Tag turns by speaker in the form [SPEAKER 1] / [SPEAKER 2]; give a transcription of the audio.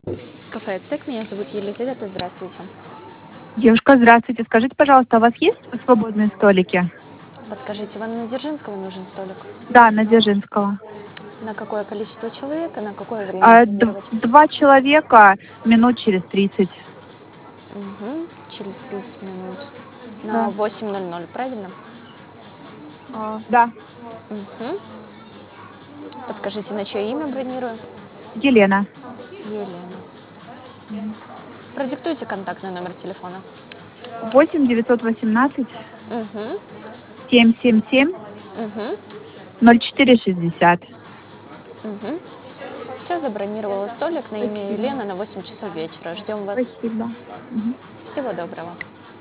[SPEAKER 1] Кафе «Цик», меня зовут Елизавета, здравствуйте.
[SPEAKER 2] Девушка, здравствуйте. Скажите, пожалуйста, у вас есть свободные столики?
[SPEAKER 1] Подскажите, вам на Дзержинского нужен столик?
[SPEAKER 2] Да, на Дзержинского.
[SPEAKER 1] На какое количество человек и на какое время бронировать?
[SPEAKER 2] Два человека, минут через 30.
[SPEAKER 1] Мгм, через 30 минут. На
[SPEAKER 2] Да.
[SPEAKER 1] 8:00, правильно?
[SPEAKER 2] Да.
[SPEAKER 1] Мгм. Подскажите, на чье имя бронирую?
[SPEAKER 2] Елена.
[SPEAKER 1] Елена.
[SPEAKER 2] Мгм.
[SPEAKER 1] Продиктуйте контактный номер телефона.
[SPEAKER 2] 8 918
[SPEAKER 1] Угу,
[SPEAKER 2] 777
[SPEAKER 1] угу,
[SPEAKER 2] 0460.
[SPEAKER 1] угу. Все, забронировала столик на имя
[SPEAKER 2] Спасибо.
[SPEAKER 1] Елена на 8 часов вечера. Ждем вас.
[SPEAKER 2] Спасибо. Мгм.
[SPEAKER 1] Всего доброго.